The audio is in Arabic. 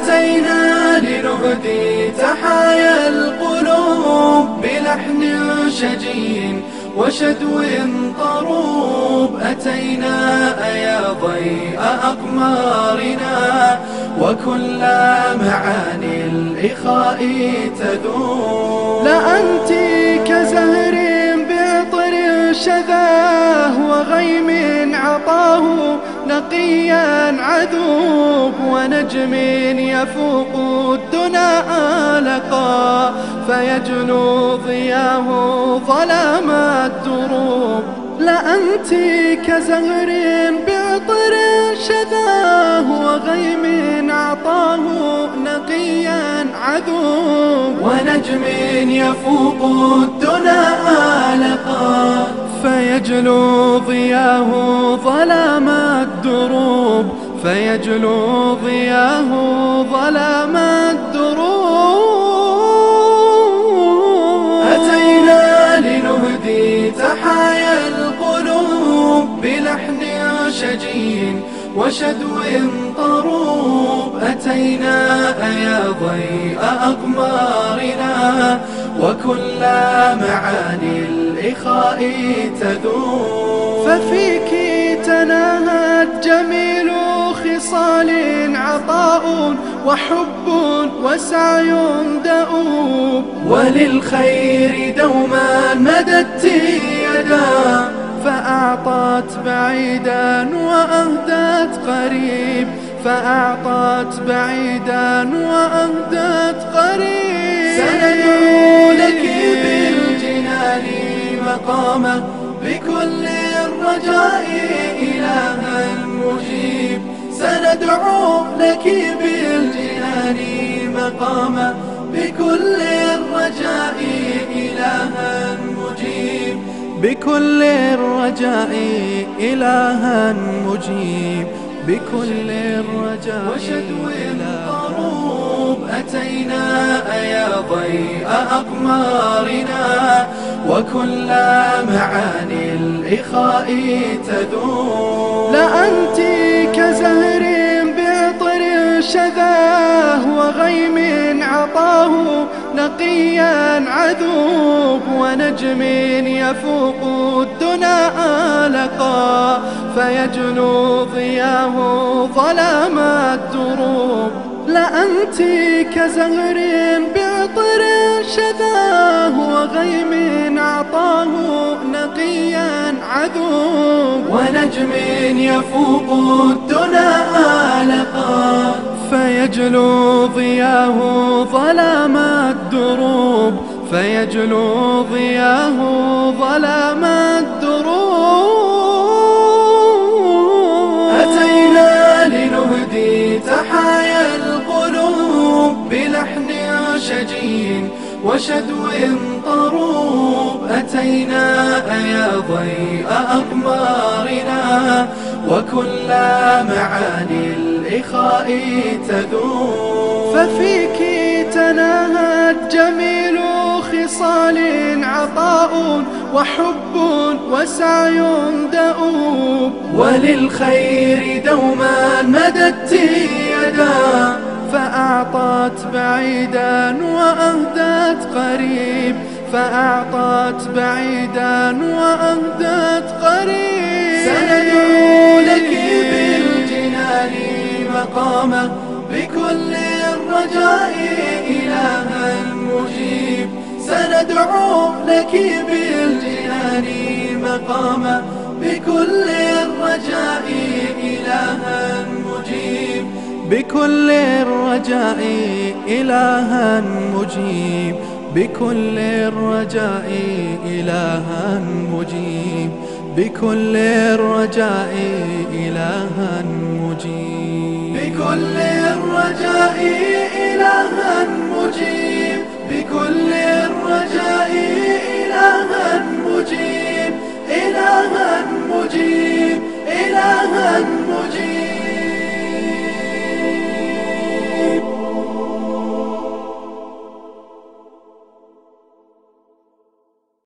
أتينا لنهدي تحايا القلوب بلحن شجي وشدو طروب. أتينا يا ضيء أقمارنا وكل معاني الإخاء تذوب. لأنت كزهر بعطر شذاه وغيم عطاه نقيا عذوب، ونجم يفوق الدنا آلقا فيجلو ضياه ظلام الدروب. لأنت كزهر بعطر شذاه وغيم عطاه نقيا عذوب، ونجم يفوق الدنا آلقا فيجلو ضياه ظلام الدروب، فيجلو ضياه ظلام الدروب. أتينا لنهدي تحايا القلوب بلحن شجي وشدو طروب. أتينا يا ضيء أقمارنا وكل معاني الإخاء تذوب. ففيك تناهت جميل خصال عطاء وحب وسعي دؤوب، وللخير دوما مددت يدا فأعطت بعيدا وأهدت قريب، فأعطت بعيدا وأهدت قريب. سندعو لك بالجنان مقامه بكل الرجاء إلها مجيب. سندعو لك بالجنان مقامه بكل الرجاء إلها مجيب. بكل الرجاء إلها مجيب، بكل الرجاء وشدو طروب. أتينا يا ضيء أقمارنا وكل معاني الإخاء تذوب. لأنت كزهر بعطر شذاه وغيم عطاه نقيا عذوب، ونجم يفوق الدنا آلقا فيجلو ضياه ظلام الدروب. لأنت كزهر بعطر شذاه وغيم عطاه نقيا عذوب، ونجم يفوق الدنا آلقا فيجلو ضياه ظلام الدروب، فيجلو ضياه ظلام الدروب. أتينا لنهدي تحايا القلوب بلحن شجي وشدو طروب. أتينا يا ضيء أقمارنا وكل معاني الإخاء تذوب. ففيك تناهت جميل خصال عطاء وحب وسعي دؤوب، وللخير دوما مددت يدا فأعطت بعيدا وأهدت قريب، فأعطت بعيدا وأهدت قريب. سندعو لك بالجنان مقامه بكل الرجاء إلها مجيب. سندعو لك بالجنان مقامه بكل الرجاء إلها مجيب. بكل الرجاء إلها مجيب، بكل الرجاء إلها مجيب، بكل الرجاء إلها مجيب، بكل الرجاء إلها مجيب، بكل الرجاء